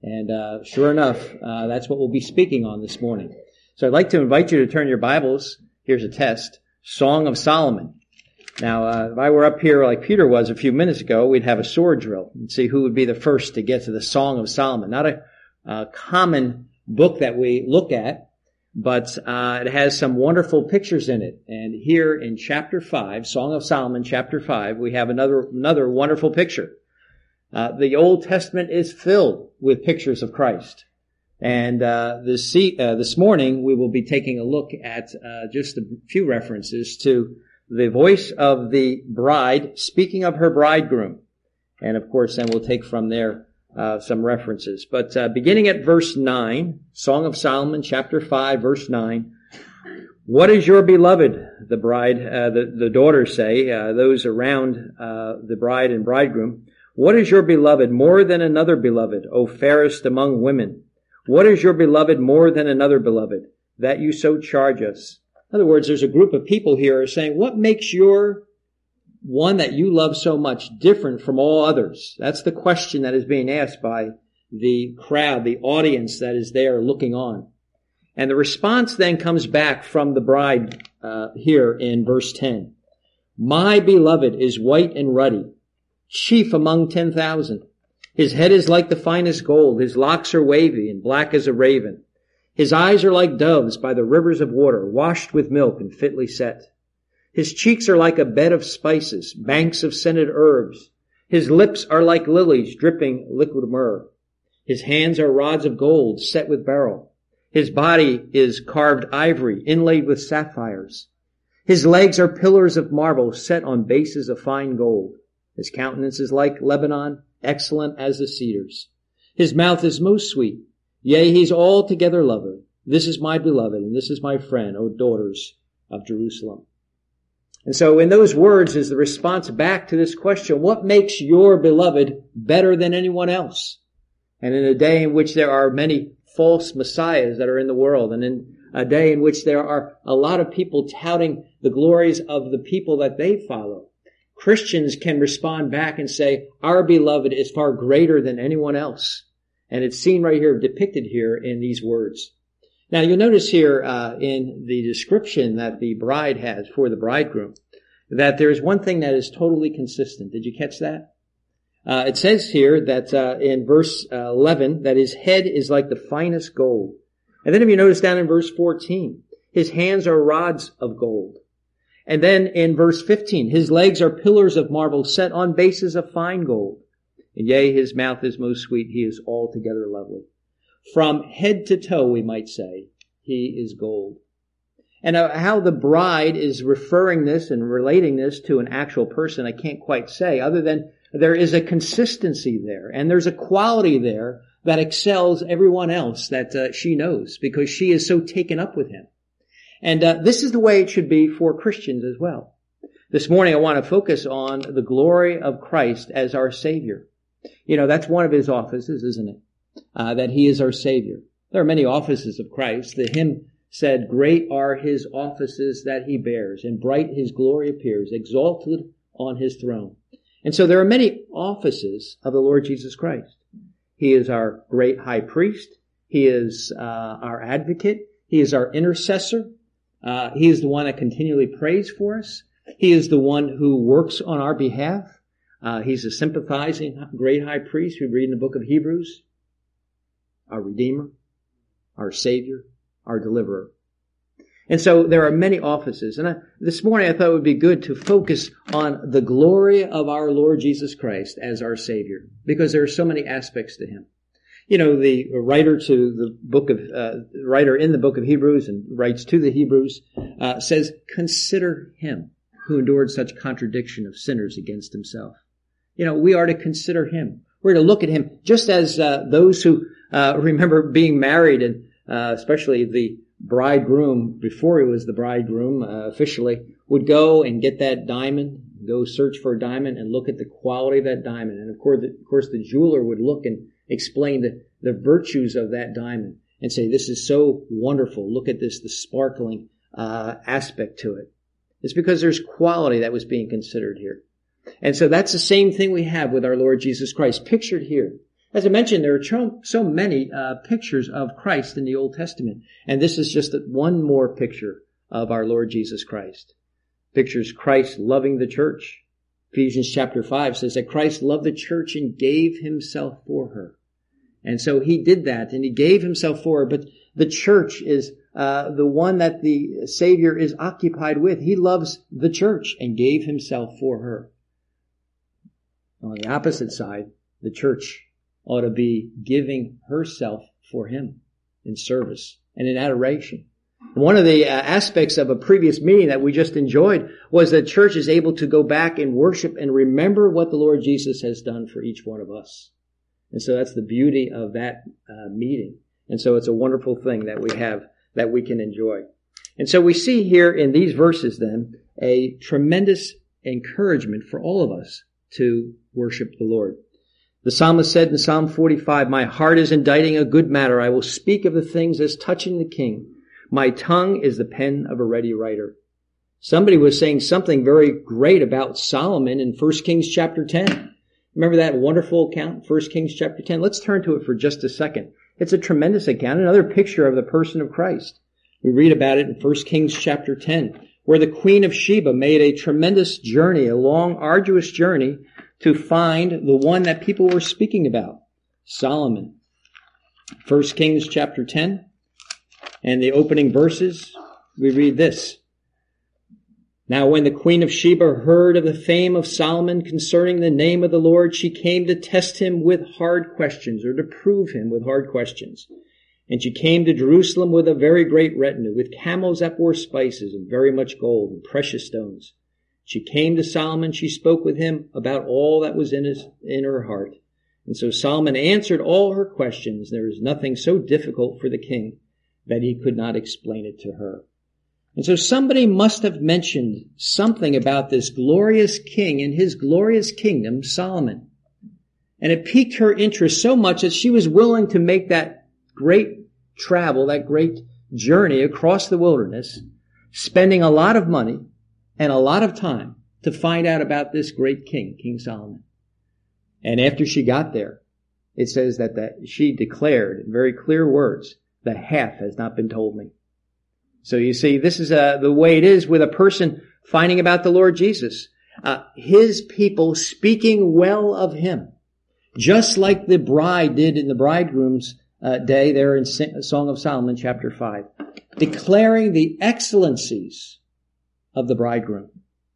And sure enough, that's what we'll be speaking on this morning. So I'd like to invite you to turn your Bibles. Here's a test. Song of Solomon. Now, if I were up here like Peter was a few minutes ago, we'd have a sword drill and see who would be the first to get to the Song of Solomon. Not a common book that we look at, but it has some wonderful pictures in it. And here in chapter 5, Song of Solomon, chapter 5, we have another wonderful picture. The Old Testament is filled with pictures of Christ. And this morning we will be taking a look at just a few references to the voice of the bride speaking of her bridegroom. And of course then we'll take from there some references. But beginning at verse 9, Song of Solomon, chapter 5, verse 9. What is your beloved? The bride, the daughters say, those around the bride and bridegroom. What is your beloved more than another beloved, O fairest among women? What is your beloved more than another beloved, that you so charge us? In other words, there's a group of people here saying, what makes your one that you love so much different from all others? That's the question that is being asked by the crowd, the audience that is there looking on. And the response then comes back from the bride here in verse 10. My beloved is white and ruddy, chief among 10,000. His head is like the finest gold. His locks are wavy and black as a raven. His eyes are like doves by the rivers of water, washed with milk and fitly set. His cheeks are like a bed of spices, banks of scented herbs. His lips are like lilies dripping liquid myrrh. His hands are rods of gold set with beryl. His body is carved ivory inlaid with sapphires. His legs are pillars of marble set on bases of fine gold. His countenance is like Lebanon, excellent as the cedars. His mouth is most sweet. Yea, he's altogether lovely. This is my beloved, and this is my friend, O daughters of Jerusalem. And so in those words is the response back to this question, what makes your beloved better than anyone else? And in a day in which there are many false messiahs that are in the world, and in a day in which there are a lot of people touting the glories of the people that they follow, Christians can respond back and say, our beloved is far greater than anyone else. And it's seen right here, depicted here in these words. Now you'll notice here in the description that the bride has for the bridegroom, that there's one thing that is totally consistent. Did you catch that? It says here that in verse 11 that his head is like the finest gold. And then if you notice down in verse 14, his hands are rods of gold. And then in verse 15, his legs are pillars of marble set on bases of fine gold. And yea, his mouth is most sweet. He is altogether lovely. From head to toe, we might say, he is gold. And how the bride is referring this and relating this to an actual person, I can't quite say, other than there is a consistency there. And there's a quality there that excels everyone else that she knows, because she is so taken up with him. And this is the way it should be for Christians as well. This morning I want to focus on the glory of Christ as our Savior. You know, that's one of his offices, isn't it? That he is our Savior. There are many offices of Christ. The hymn said, great are his offices that he bears, and bright his glory appears, exalted on his throne. And so there are many offices of the Lord Jesus Christ. He is our great high priest. He is our advocate. He is our intercessor. He is the one that continually prays for us. He is the one who works on our behalf. He's a sympathizing great high priest. We read in the book of Hebrews. Our Redeemer, our Savior, our Deliverer. And so there are many offices. And this morning I thought it would be good to focus on the glory of our Lord Jesus Christ as our Savior, because there are so many aspects to him. You know, the writer in the book of Hebrews and writes to the Hebrews, says, consider him who endured such contradiction of sinners against himself. You know, we are to consider him. We're to look at him just as those who remember being married, and especially the bridegroom, before he was the bridegroom officially, would go and get that diamond, go search for a diamond and look at the quality of that diamond. And of course the jeweler would look and explain the virtues of that diamond and say, this is so wonderful. Look at this, the sparkling aspect to it. It's because there's quality that was being considered here. And so that's the same thing we have with our Lord Jesus Christ, pictured here. As I mentioned, there are so many pictures of Christ in the Old Testament. And this is just one more picture of our Lord Jesus Christ. Pictures Christ loving the church. Ephesians chapter 5 says that Christ loved the church and gave himself for her. And so he did that, and he gave himself for her. But the church is the one that the Savior is occupied with. He loves the church and gave himself for her. On the opposite side, the church ought to be giving herself for him in service and in adoration. One of the aspects of a previous meeting that we just enjoyed was that church is able to go back and worship and remember what the Lord Jesus has done for each one of us. And so that's the beauty of that meeting. And so it's a wonderful thing that we have, that we can enjoy. And so we see here in these verses then a tremendous encouragement for all of us to worship the Lord. The psalmist said in Psalm 45, "My heart is inditing a good matter. I will speak of the things as touching the king. My tongue is the pen of a ready writer." Somebody was saying something very great about Solomon in 1 Kings chapter 10. Remember that wonderful account, 1 Kings chapter 10? Let's turn to it for just a second. It's a tremendous account, another picture of the person of Christ. We read about it in 1 Kings chapter 10, where the Queen of Sheba made a tremendous journey, a long, arduous journey, to find the one that people were speaking about, Solomon. 1 Kings chapter 10, and the opening verses, we read this. "Now when the Queen of Sheba heard of the fame of Solomon concerning the name of the Lord, she came to test him with hard questions," or to prove him with hard questions. "And she came to Jerusalem with a very great retinue, with camels that bore spices, and very much gold, and precious stones. She came to Solomon, she spoke with him about all that was in her heart. And so Solomon answered all her questions. There was nothing so difficult for the king that he could not explain it to her." And so somebody must have mentioned something about this glorious king and his glorious kingdom, Solomon. And it piqued her interest so much that she was willing to make that great travel, that great journey across the wilderness, spending a lot of money and a lot of time to find out about this great king, King Solomon. And after she got there, it says that she declared in very clear words, "The half has not been told me." So you see, this is the way it is with a person finding about the Lord Jesus. His people speaking well of him, just like the bride did in the bridegroom's day there in Song of Solomon chapter 5, declaring the excellencies of the bridegroom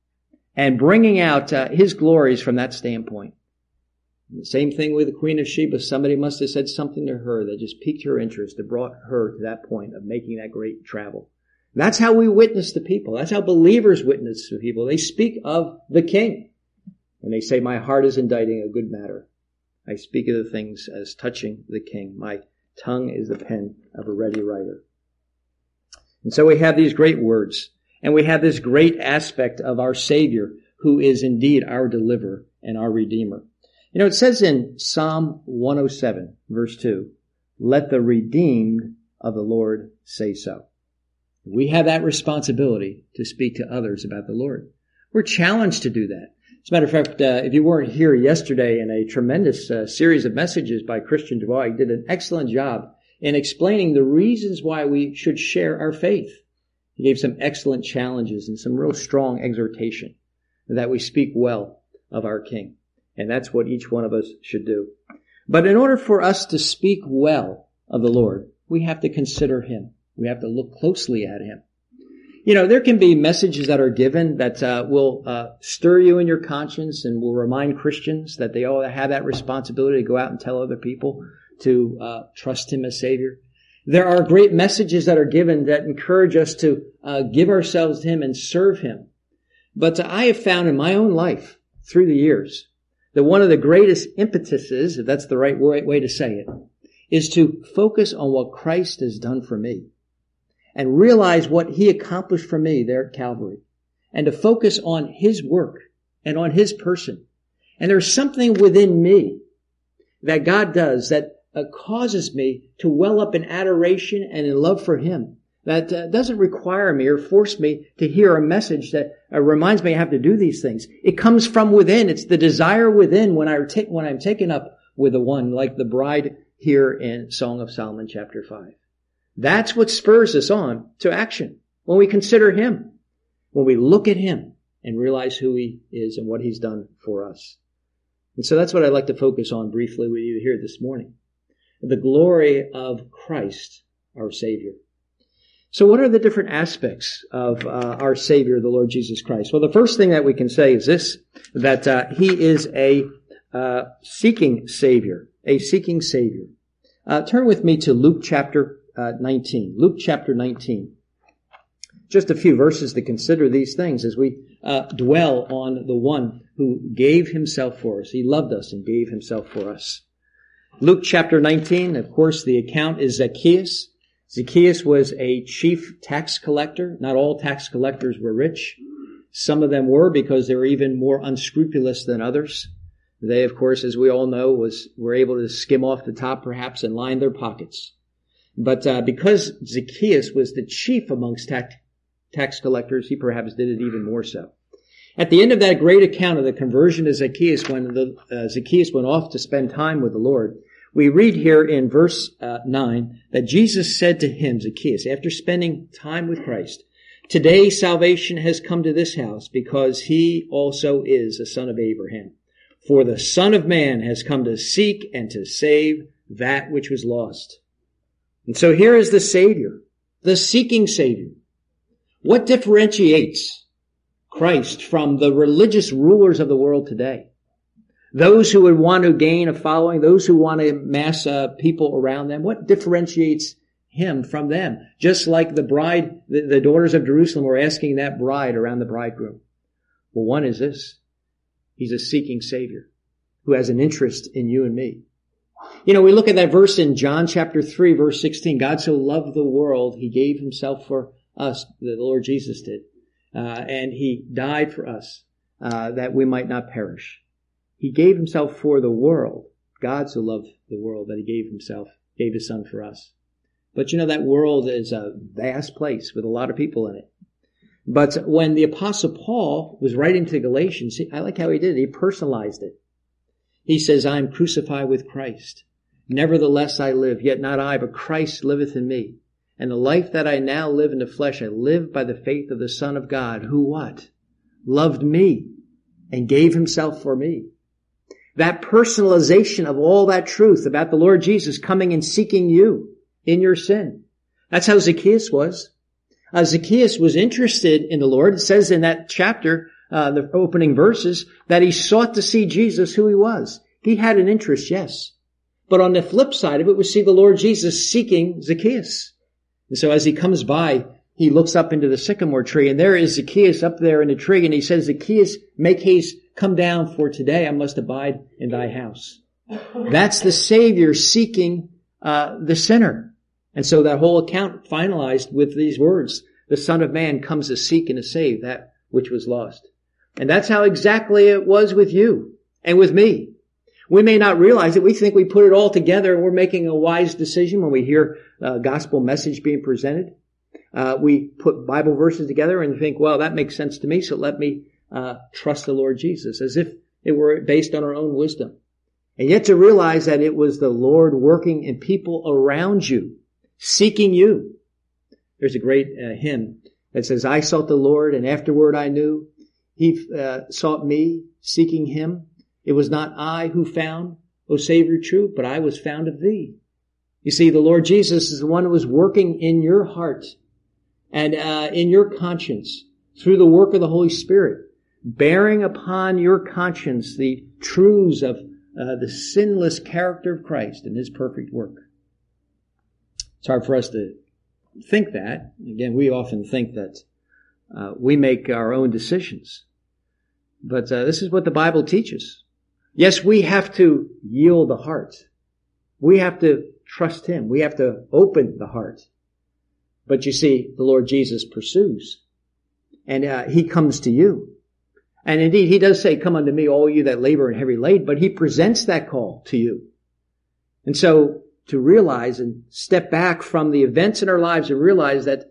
and bringing out his glories from that standpoint. The same thing with the Queen of Sheba. Somebody must have said something to her that just piqued her interest, that brought her to that point of making that great travel. That's how we witness to people. That's how believers witness to people. They speak of the King. And they say, "My heart is inditing a good matter. I speak of the things as touching the King. My tongue is the pen of a ready writer." And so we have these great words. And we have this great aspect of our Savior, who is indeed our deliverer and our Redeemer. You know, it says in Psalm 107, verse 2, "Let the redeemed of the Lord say so." We have that responsibility to speak to others about the Lord. We're challenged to do that. As a matter of fact, if you weren't here yesterday in a tremendous series of messages by Christian Dubois, he did an excellent job in explaining the reasons why we should share our faith. He gave some excellent challenges and some real strong exhortation that we speak well of our King. And that's what each one of us should do. But in order for us to speak well of the Lord, we have to consider him. We have to look closely at him. You know, there can be messages that are given that will stir you in your conscience and will remind Christians that they all have that responsibility to go out and tell other people to trust him as Savior. There are great messages that are given that encourage us to give ourselves to him and serve him. But I have found in my own life through the years that one of the greatest impetuses, if that's the right way to say it, is to focus on what Christ has done for me and realize what he accomplished for me there at Calvary, and to focus on his work and on his person. And there's something within me that God does that causes me to well up in adoration and in love for him. That doesn't require me or force me to hear a message that reminds me I have to do these things. It comes from within. It's the desire within when I'm taken up with the one, like the bride here in Song of Solomon chapter 5. That's what spurs us on to action when we consider him, when we look at him and realize who he is and what he's done for us. And so that's what I'd like to focus on briefly with you here this morning. The glory of Christ, our Savior. So what are the different aspects of our Savior, the Lord Jesus Christ? Well, the first thing that we can say is this, that he is a seeking Savior, a seeking Savior. Turn with me to Luke chapter 19. Luke chapter 19. Just a few verses to consider these things as we dwell on the one who gave himself for us. He loved us and gave himself for us. Luke chapter 19, of course, the account is Zacchaeus. Zacchaeus was a chief tax collector. Not all tax collectors were rich. Some of them were because they were even more unscrupulous than others. They, of course, as we all know, were able to skim off the top perhaps and line their pockets. But because Zacchaeus was the chief amongst tax collectors, he perhaps did it even more so. At the end of that great account of the conversion of Zacchaeus, when Zacchaeus went off to spend time with the Lord, we read here in verse 9 that Jesus said to him, Zacchaeus, after spending time with Christ, "Today salvation has come to this house because he also is a son of Abraham. For the Son of Man has come to seek and to save that which was lost." And so here is the Savior, the seeking Savior. What differentiates Christ from the religious rulers of the world today? Those who would want to gain a following, those who want to amass people around them, what differentiates him from them? Just like the bride, the daughters of Jerusalem were asking that bride around the bridegroom. Well, one is this. He's a seeking Savior who has an interest in you and me. You know, we look at that verse in John chapter 3, verse 16. God so loved the world, he gave himself for us, the Lord Jesus did. And he died for us, that we might not perish. He gave himself for the world. God so loved the world that he gave his son for us. But you know, that world is a vast place with a lot of people in it. But when the Apostle Paul was writing to the Galatians, I like how he did it. He personalized it. He says, "I am crucified with Christ. Nevertheless I live, yet not I, but Christ liveth in me. And the life that I now live in the flesh, I live by the faith of the Son of God, who what? Loved me and gave himself for me." That personalization of all that truth about the Lord Jesus coming and seeking you in your sin. That's how Zacchaeus was. Zacchaeus was interested in the Lord. It says in that chapter, the opening verses, that he sought to see Jesus, who he was. He had an interest, yes. But on the flip side of it, we see the Lord Jesus seeking Zacchaeus. And so as he comes by, he looks up into the sycamore tree, and there is Zacchaeus up there in the tree, and he says, "Zacchaeus, make haste, come down, for today I must abide in thy house." That's the Savior seeking the sinner. And so that whole account finalized with these words, "The Son of Man comes to seek and to save that which was lost." And that's how exactly it was with you and with me. We may not realize it. We think we put it all together and we're making a wise decision when we hear a gospel message being presented. We put Bible verses together and think, well, that makes sense to me, so let me trust the Lord Jesus, as if it were based on our own wisdom. And yet to realize that it was the Lord working in people around you, seeking you. There's a great hymn that says, "I sought the Lord, and afterward I knew. He sought me, seeking him. It was not I who found, O Savior true, but I was found of thee." You see, the Lord Jesus is the one who was working in your heart and in your conscience through the work of the Holy Spirit, bearing upon your conscience the truths of the sinless character of Christ and his perfect work. It's hard for us to think that. Again, we often think that we make our own decisions. But this is what the Bible teaches. Yes, we have to yield the heart. We have to trust him. We have to open the heart. But you see, the Lord Jesus pursues. And he comes to you. And indeed, he does say, "Come unto me, all you that labor and heavy laden," but he presents that call to you. And so, to realize and step back from the events in our lives and realize that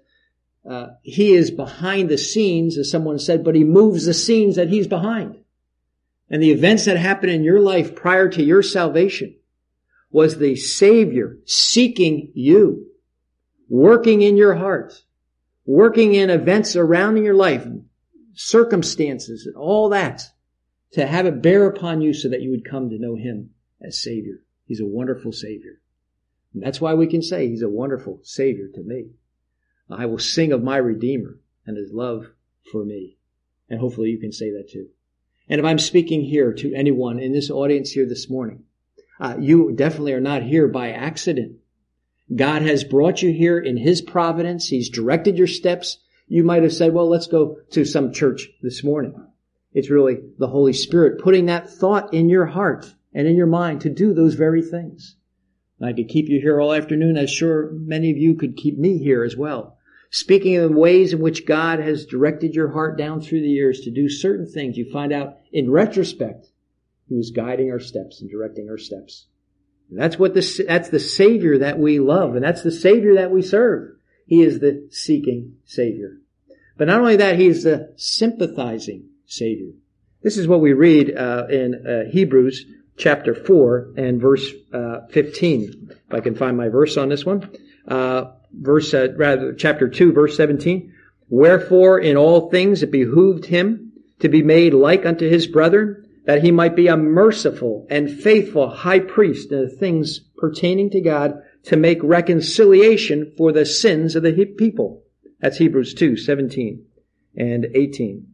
he is behind the scenes, as someone said, but he moves the scenes that he's behind. and the events that happened in your life prior to your salvation was the Savior seeking you, working in your heart, working in events around in your life, circumstances and all that, to have it bear upon you so that you would come to know Him as Savior. He's a wonderful Savior. And that's why we can say He's a wonderful Savior to me. I will sing of my Redeemer and His love for me. And hopefully you can say that too. And if I'm speaking here to anyone in this audience here this morning, you definitely are not here by accident. God has brought you here in His providence. He's directed your steps. You might have said, well, let's go to some church this morning. It's really the Holy Spirit putting that thought in your heart and in your mind to do those very things. I could keep you here all afternoon. I'm sure many of you could keep me here as well. Speaking of the ways in which God has directed your heart down through the years to do certain things, you find out in retrospect, He was guiding our steps and directing our steps. And that's the Savior that we love, and that's the Savior that we serve. He is the seeking Savior. But not only that, He is the sympathizing Savior. This is what we read in Hebrews chapter 4 and verse 15. If I can find my verse on this one. Chapter 2, verse 17. Wherefore in all things it behooved Him to be made like unto His brethren, that He might be a merciful and faithful high priest in the things pertaining to God, to make reconciliation for the sins of the people. That's Hebrews 2, 17 and 18.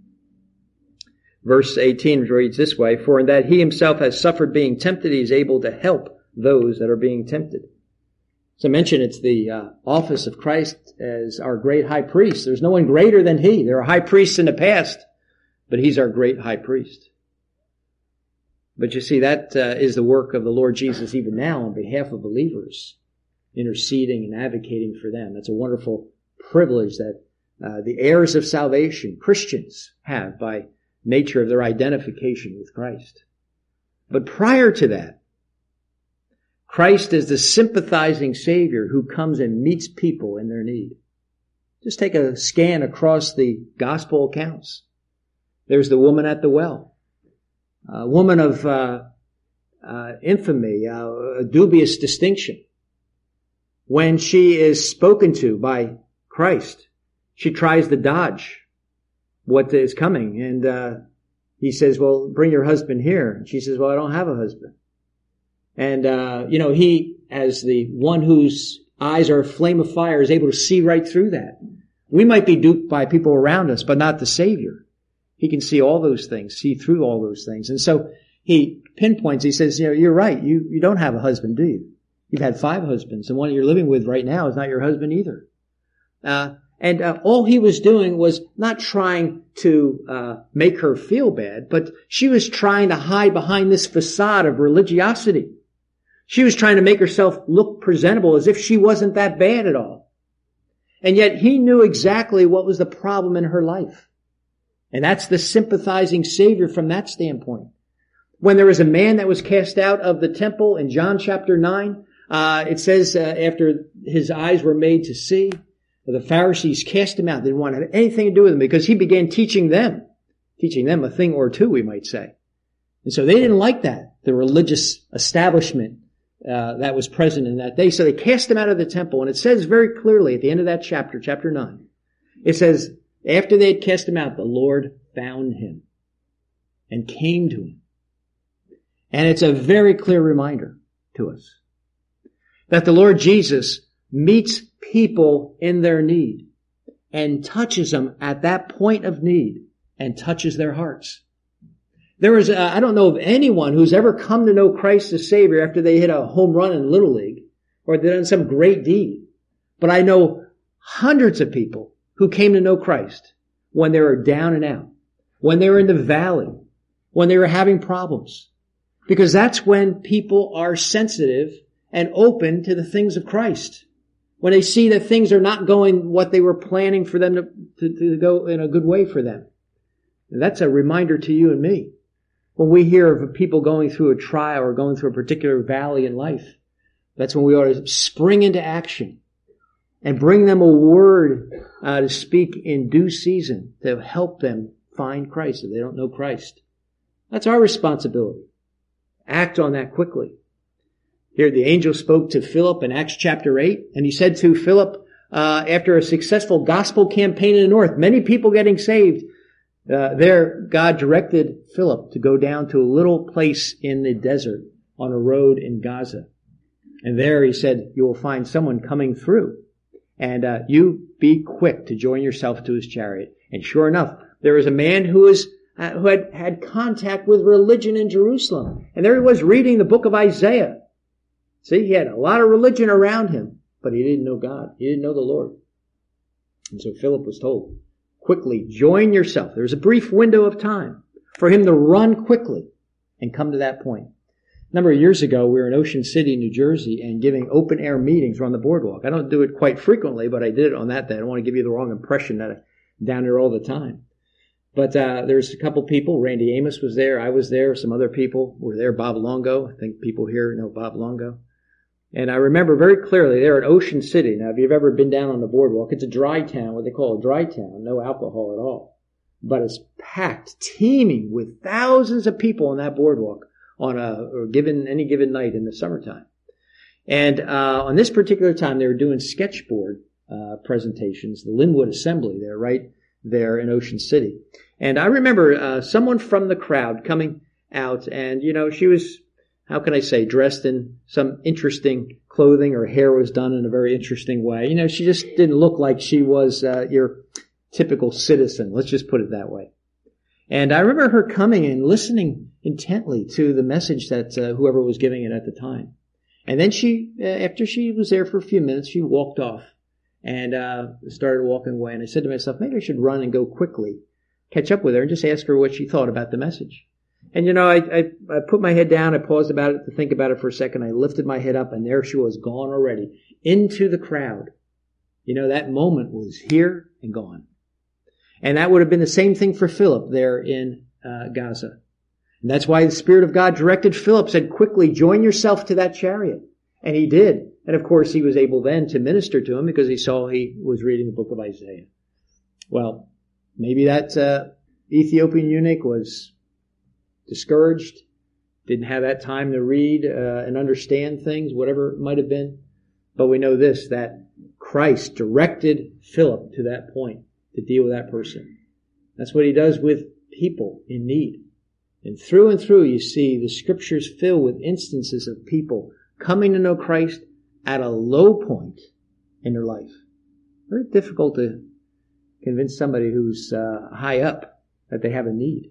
Verse 18 reads this way, for in that He Himself has suffered being tempted, He is able to help those that are being tempted. As I mentioned, it's the office of Christ as our great high priest. There's no one greater than He. There are high priests in the past, but He's our great high priest. But you see, that is the work of the Lord Jesus even now on behalf of believers, interceding and advocating for them. That's a wonderful privilege that the heirs of salvation, Christians, have by nature of their identification with Christ. But prior to that, Christ is the sympathizing Savior who comes and meets people in their need. Just take a scan across the gospel accounts. There's the woman at the well. A woman of infamy, a dubious distinction. When she is spoken to by Christ, she tries to dodge what is coming. And He says, well, bring your husband here. And she says, well, I don't have a husband. And, He, as the one whose eyes are a flame of fire, is able to see right through that. We might be duped by people around us, but not the Savior. He can see all those things, see through all those things. And so He pinpoints, He says, you're right. You don't have a husband, do you? You've had 5 husbands, and one you're living with right now is not your husband either. And all He was doing was not trying to make her feel bad, but she was trying to hide behind this facade of religiosity. She was trying to make herself look presentable as if she wasn't that bad at all. And yet He knew exactly what was the problem in her life. And that's the sympathizing Savior from that standpoint. When there was a man that was cast out of the temple in John chapter 9, it says after his eyes were made to see, the Pharisees cast him out. They didn't want to have anything to do with him because he began teaching them a thing or two, we might say. And so they didn't like that, the religious establishment that was present in that day. So they cast him out of the temple. And it says very clearly at the end of that chapter, chapter 9, it says, after they had cast him out, the Lord found him and came to him. And it's a very clear reminder to us that the Lord Jesus meets people in their need and touches them at that point of need and touches their hearts. There is, I don't know of anyone who's ever come to know Christ as Savior after they hit a home run in Little League or they've done some great deed. But I know hundreds of people who came to know Christ when they were down and out, when they were in the valley, when they were having problems. Because that's when people are sensitive and open to the things of Christ. When they see that things are not going what they were planning for them to go in a good way for them. And that's a reminder to you and me. When we hear of people going through a trial or going through a particular valley in life, that's when we ought to spring into action and bring them a word to speak in due season to help them find Christ if they don't know Christ. That's our responsibility. Act on that quickly. Here the angel spoke to Philip in Acts chapter 8, and he said to Philip, after a successful gospel campaign in the north, many people getting saved, there God directed Philip to go down to a little place in the desert on a road in Gaza. And there he said, you will find someone coming through. And you be quick to join yourself to his chariot. And sure enough, there was a man who had contact with religion in Jerusalem. And there he was reading the book of Isaiah. See, he had a lot of religion around him, but he didn't know God. He didn't know the Lord. And so Philip was told, quickly join yourself. There's a brief window of time for him to run quickly and come to that point. A number of years ago, we were in Ocean City, New Jersey, and giving open-air meetings on the boardwalk. I don't do it quite frequently, but I did it on that day. I don't want to give you the wrong impression that I'm down there all the time. But there's a couple people. Randy Amos was there. I was there. Some other people were there. Bob Longo. I think people here know Bob Longo. And I remember very clearly there at Ocean City. Now, if you've ever been down on the boardwalk, it's a dry town, what they call a dry town. No alcohol at all. But it's packed, teeming with thousands of people on that boardwalk on any given night in the summertime. And on this particular time, they were doing sketchboard presentations, the Linwood Assembly there, right there in Ocean City. And I remember someone from the crowd coming out, and, she was, how can I say, dressed in some interesting clothing. Her hair was done in a very interesting way. She just didn't look like she was your typical citizen. Let's just put it that way. And I remember her coming and listening intently to the message that whoever was giving it at the time. And then after she was there for a few minutes, she walked off and started walking away. And I said to myself, maybe I should run and go quickly, catch up with her and just ask her what she thought about the message. And I put my head down, I paused about it to think about it for a second, I lifted my head up, and there she was, gone already, into the crowd. That moment was here and gone. And that would have been the same thing for Philip there in Gaza. And that's why the Spirit of God directed Philip, said, quickly join yourself to that chariot. And he did. And of course he was able then to minister to him because he saw he was reading the book of Isaiah. Well, maybe that Ethiopian eunuch was discouraged, didn't have that time to read and understand things, whatever it might have been. But we know this, that Christ directed Philip to that point to deal with that person. That's what he does with people in need. And through you see the scriptures fill with instances of people coming to know Christ at a low point in their life. Very difficult to convince somebody who's high up that they have a need.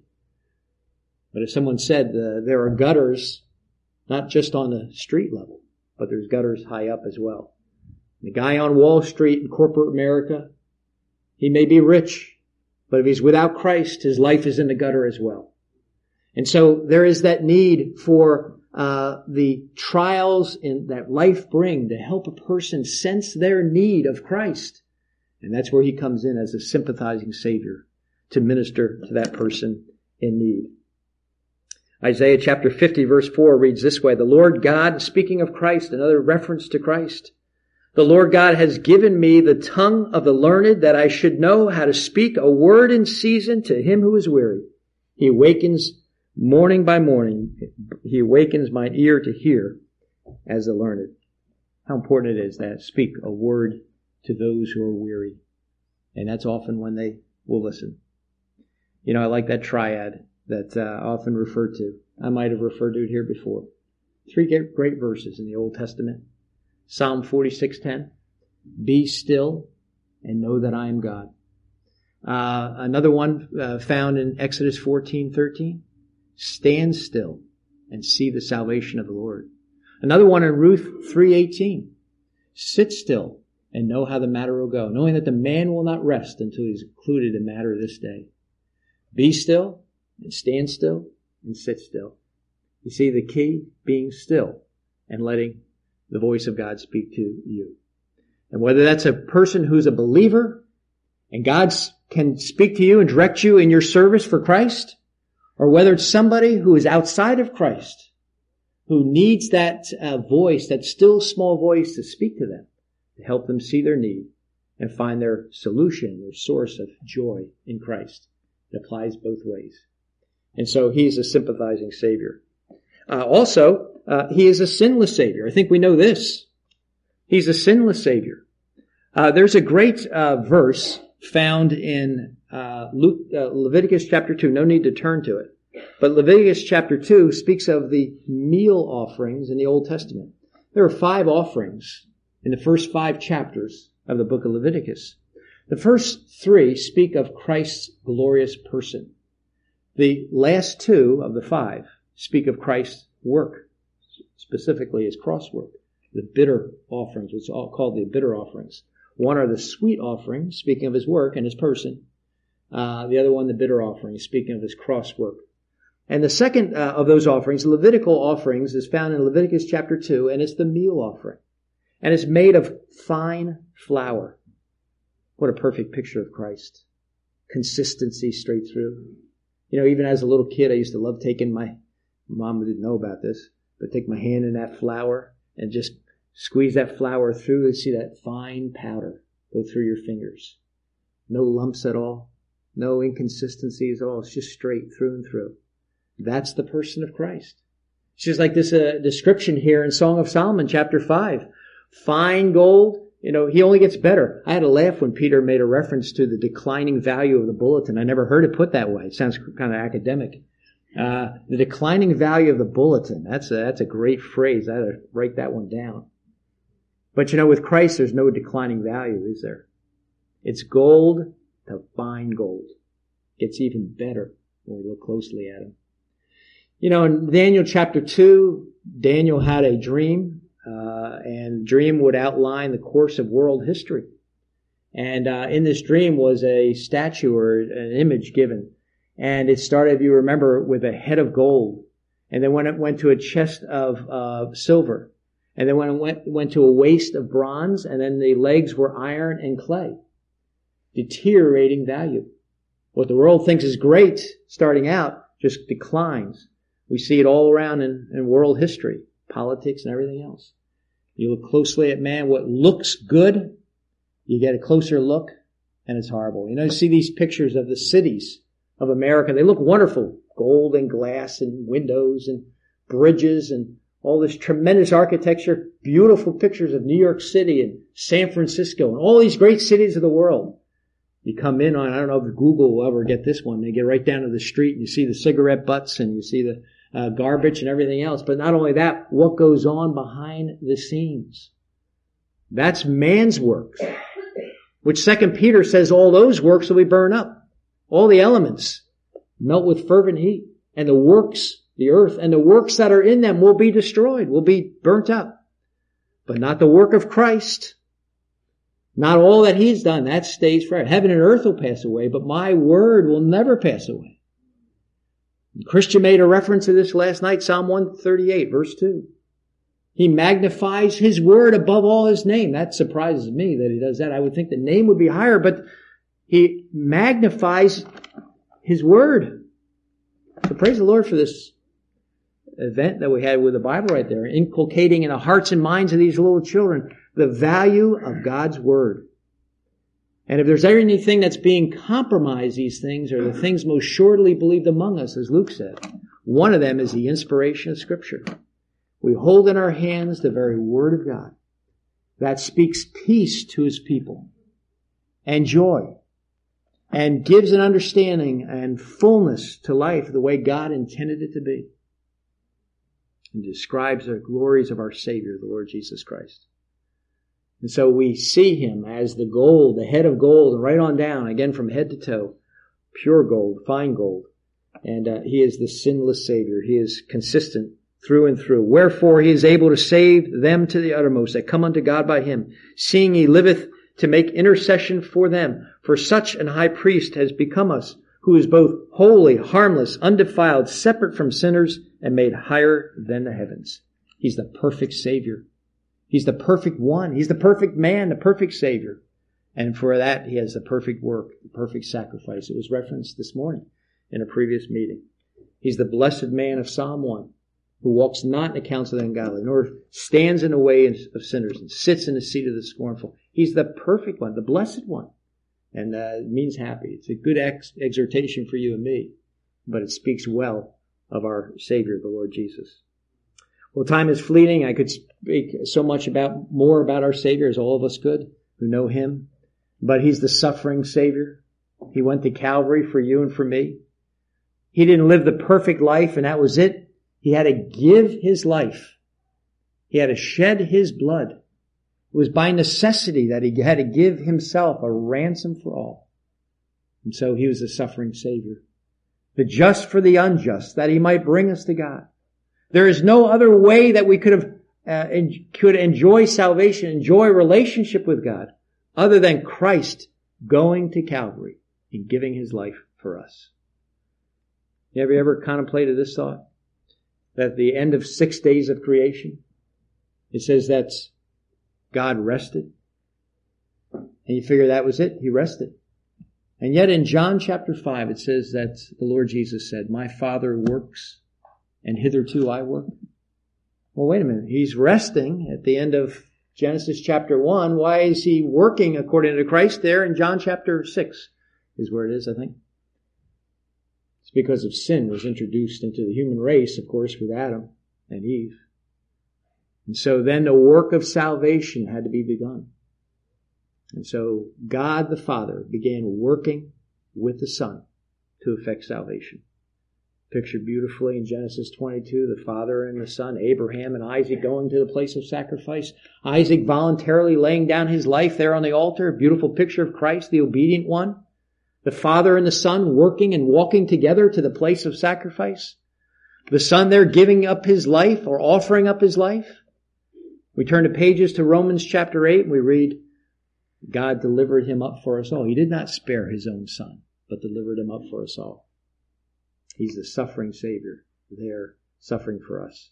But as someone said, there are gutters not just on the street level, but there's gutters high up as well. The guy on Wall Street in corporate America, he may be rich, but if he's without Christ, his life is in the gutter as well. And so there is that need for the trials that life bring to help a person sense their need of Christ. And that's where he comes in as a sympathizing Savior to minister to that person in need. Isaiah chapter 50 verse 4 reads this way, the Lord God, speaking of Christ, another reference to Christ, the Lord God has given me the tongue of the learned that I should know how to speak a word in season to him who is weary. He awakens morning by morning. He awakens my ear to hear as the learned. How important it is that speak a word to those who are weary. And that's often when they will listen. I like that triad that I often refer to. I might have referred to it here before. 3 great verses in the Old Testament. Psalm 46:10. Be still and know that I am God. Another one found in Exodus 14:13. Stand still and see the salvation of the Lord. Another one in Ruth 3:18. Sit still and know how the matter will go, knowing that the man will not rest until he's concluded a matter this day. Be still and stand still and sit still. You see the key? Being still and letting the voice of God speak to you. And whether that's a person who's a believer and God can speak to you and direct you in your service for Christ, or whether it's somebody who is outside of Christ, who needs that voice, that still small voice to speak to them, to help them see their need and find their solution, their source of joy in Christ. It applies both ways. And so he's a sympathizing Savior. Also, he is a sinless Savior. I think we know this. He's a sinless Savior. There's a great verse found in Leviticus chapter 2. No need to turn to it. But Leviticus chapter 2 speaks of the meal offerings in the Old Testament. There are 5 offerings in the first 5 chapters of the book of Leviticus. The first 3 speak of Christ's glorious person. The last 2 of the 5 speak of Christ's work, specifically his cross work. The bitter offerings, which are called the bitter offerings. One are the sweet offerings, speaking of his work and his person. The other one, the bitter offerings, speaking of his cross work. And the second of those offerings, the Levitical offerings, is found in Leviticus chapter 2, and it's the meal offering. And it's made of fine flour. What a perfect picture of Christ. Consistency straight through. You know, even as a little kid, I used to love taking my mom didn't know about this, but take my hand in that flour and just squeeze that flour through and see that fine powder go through your fingers. No lumps at all. No inconsistencies at all. It's just straight through and through. That's the person of Christ. It's just like this description here in Song of Solomon, chapter 5. Fine gold, you know, he only gets better. I had a laugh when Peter made a reference to the declining value of the bulletin. I never heard it put that way. It sounds kind of academic. The declining value of the bulletin. That's a great phrase. I had to write that one down. But you know, with Christ, there's no declining value, is there? It's gold to fine gold. It gets even better when we look closely at him. You know, in Daniel chapter 2, Daniel had a dream, and the dream would outline the course of world history. And in this dream was a statue or an image given. And it started, if you remember, with a head of gold. And then when it went to a chest of silver. And then when it went to a waist of bronze. And then the legs were iron and clay. Deteriorating value. What the world thinks is great starting out just declines. We see it all around in world history, politics and everything else. You look closely at man, what looks good, you get a closer look, and it's horrible. You know, you see these pictures of the cities of America. They look wonderful. Gold and glass and windows and bridges and all this tremendous architecture. Beautiful pictures of New York City and San Francisco and all these great cities of the world. You come in on, I don't know if Google will ever get this one. They get right down to the street and you see the cigarette butts and you see the garbage and everything else. But not only that, what goes on behind the scenes. That's man's work. Which 2 Peter says all those works will be burned up. All the elements melt with fervent heat. And the works, the earth, and the works that are in them will be destroyed, will be burnt up. But not the work of Christ. Not all that he's done. That stays forever. Heaven and earth will pass away, but my word will never pass away. Christian made a reference to this last night, Psalm 138, verse 2. He magnifies his word above all his name. That surprises me that he does that. I would think the name would be higher, but he magnifies his word. So praise the Lord for this event that we had with the Bible right there, inculcating in the hearts and minds of these little children the value of God's word. And if there's anything that's being compromised, these things are the things most surely believed among us, as Luke said. One of them is the inspiration of Scripture. We hold in our hands the very Word of God that speaks peace to His people and joy and gives an understanding and fullness to life the way God intended it to be. And describes the glories of our Savior, the Lord Jesus Christ. And so we see Him as the gold, the head of gold, and right on down, again from head to toe, pure gold, fine gold. And He is the sinless Savior. He is consistent through and through. Wherefore He is able to save them to the uttermost that come unto God by Him, seeing He liveth to make intercession for them. For such an high priest has become us, who is both holy, harmless, undefiled, separate from sinners, and made higher than the heavens. He's the perfect Savior. He's the perfect one. He's the perfect man, the perfect Savior. And for that, He has the perfect work, the perfect sacrifice. It was referenced this morning in a previous meeting. He's the blessed man of Psalm 1, who walks not in the counsel of the ungodly, nor stands in the way of sinners, and sits in the seat of the scornful. He's the perfect one, the blessed one. And it means happy. It's a good exhortation for you and me. but it speaks well of our Savior, the Lord Jesus. Well, time is fleeting. I could speak so much more about our Savior, as all of us could who know Him. But He's the suffering Savior. He went to Calvary for you and for me. He didn't live the perfect life, and that was it. He had to give His life. He had to shed His blood. It was by necessity that He had to give Himself a ransom for all. And so He was the suffering Savior. The just for the unjust, that He might bring us to God. There is no other way that we could enjoy salvation, enjoy a relationship with God, other than Christ going to Calvary and giving His life for us. Have you ever contemplated this thought? That at the end of 6 days of creation, it says that God rested. And you figure that was it. He rested. And yet in John chapter 5, it says that the Lord Jesus said, "My Father works, and hitherto I work." Well, wait a minute. He's resting at the end of Genesis chapter 1. Why is He working according to Christ there in John chapter 6 is where it is, I think. It's because of sin was introduced into the human race, of course, with Adam and Eve. And so then the work of salvation had to be begun. And so God the Father began working with the Son to effect salvation. Pictured beautifully in Genesis 22, the Father and the Son, Abraham and Isaac going to the place of sacrifice. Isaac voluntarily laying down his life there on the altar. A beautiful picture of Christ, the obedient one. The Father and the Son working and walking together to the place of sacrifice. The Son there giving up His life or offering up His life. We turn the pages to Romans chapter 8 and we read, God delivered Him up for us all. He did not spare His own Son, but delivered Him up for us all. He's the suffering Savior there, suffering for us.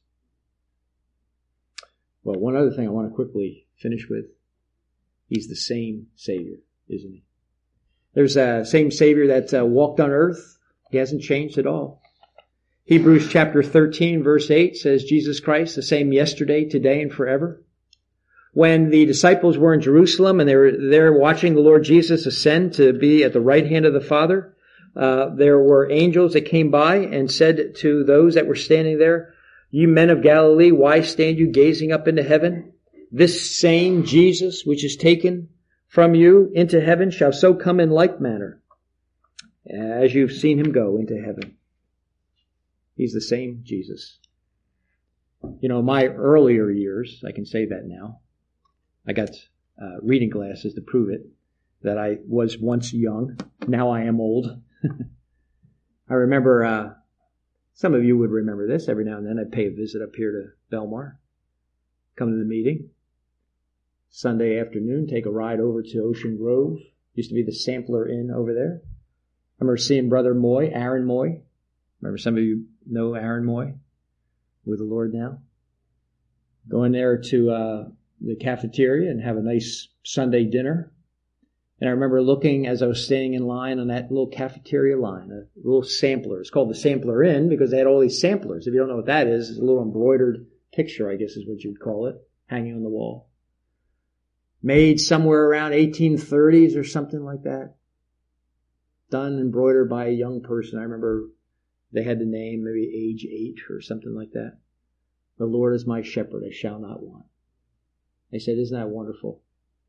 Well, one other thing I want to quickly finish with. He's the same Savior, isn't He? There's a same Savior that walked on earth. He hasn't changed at all. Hebrews chapter 13 verse 8 says, Jesus Christ, the same yesterday, today, and forever. When the disciples were in Jerusalem and they were there watching the Lord Jesus ascend to be at the right hand of the Father, there were angels that came by and said to those that were standing there, "You men of Galilee, why stand you gazing up into heaven? This same Jesus which is taken from you into heaven shall so come in like manner as you've seen Him go into heaven." He's the same Jesus. You know, my earlier years, I can say that now. I got reading glasses to prove it, that I was once young. Now I am old. I remember, some of you would remember this. Every now and then I'd pay a visit up here to Belmar. Come to the meeting. Sunday afternoon, take a ride over to Ocean Grove. Used to be the Sampler Inn over there. I remember seeing Brother Moy, Aaron Moy. Remember some of you know Aaron Moy with the Lord now. Going there to the cafeteria and have a nice Sunday dinner. And I remember looking as I was standing in line on that little cafeteria line, a little sampler. It's called the Sampler Inn because they had all these samplers. If you don't know what that is, it's a little embroidered picture, I guess is what you'd call it, hanging on the wall. Made somewhere around 1830s or something like that. Done, embroidered by a young person. I remember they had the name, maybe age 8 or something like that. The Lord is my shepherd, I shall not want. They said, isn't that wonderful?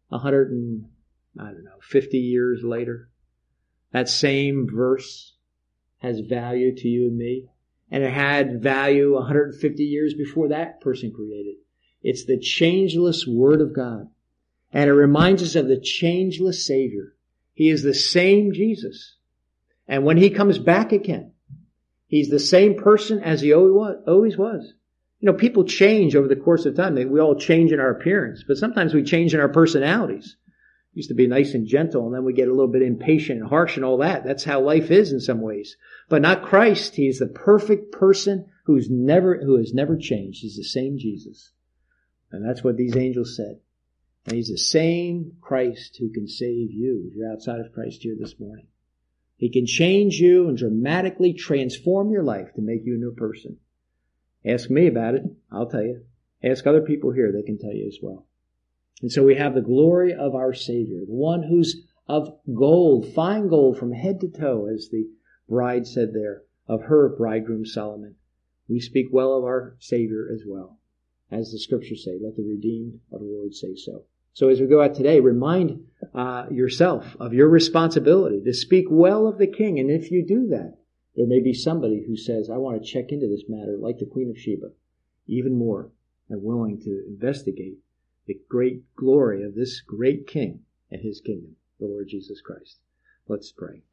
50 years later, that same verse has value to you and me. And it had value 150 years before that person created. It's the changeless Word of God. And it reminds us of the changeless Savior. He is the same Jesus. And when He comes back again, He's the same person as He always was. You know, people change over the course of time. We all change in our appearance, but sometimes we change in our personalities. Used to be nice and gentle, and then we get a little bit impatient and harsh and all that. That's how life is in some ways. But not Christ. He's the perfect person who has never changed. He's the same Jesus. And that's what these angels said. And He's the same Christ who can save you if you're outside of Christ here this morning. He can change you and dramatically transform your life to make you a new person. Ask me about it. I'll tell you. Ask other people here. They can tell you as well. And so we have the glory of our Savior, the one who's of gold, fine gold from head to toe, as the bride said there, of her bridegroom Solomon. We speak well of our Savior as well. As the scriptures say, let the redeemed of the Lord say so. So as we go out today, remind yourself of your responsibility to speak well of the King. And if you do that, there may be somebody who says, I want to check into this matter like the Queen of Sheba, even more, and willing to investigate the great glory of this great King and his kingdom, the Lord Jesus Christ. Let's pray.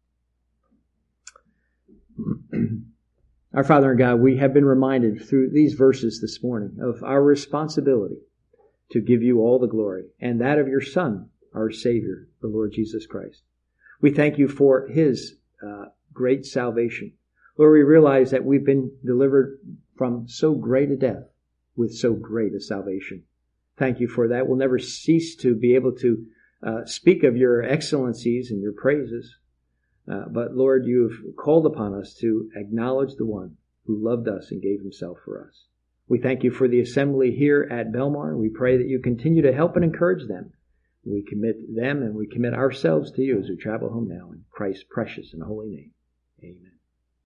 Our Father and God, we have been reminded through these verses this morning of our responsibility to give you all the glory, and that of your Son, our Savior, the Lord Jesus Christ. We thank you for his great salvation. Lord, we realize that we've been delivered from so great a death with so great a salvation. Thank you for that. We'll never cease to be able to speak of your excellencies and your praises. But Lord, you have called upon us to acknowledge the one who loved us and gave himself for us. We thank you for the assembly here at Belmar. We pray that you continue to help and encourage them. We commit them and we commit ourselves to you as we travel home now in Christ's precious and holy name. Amen.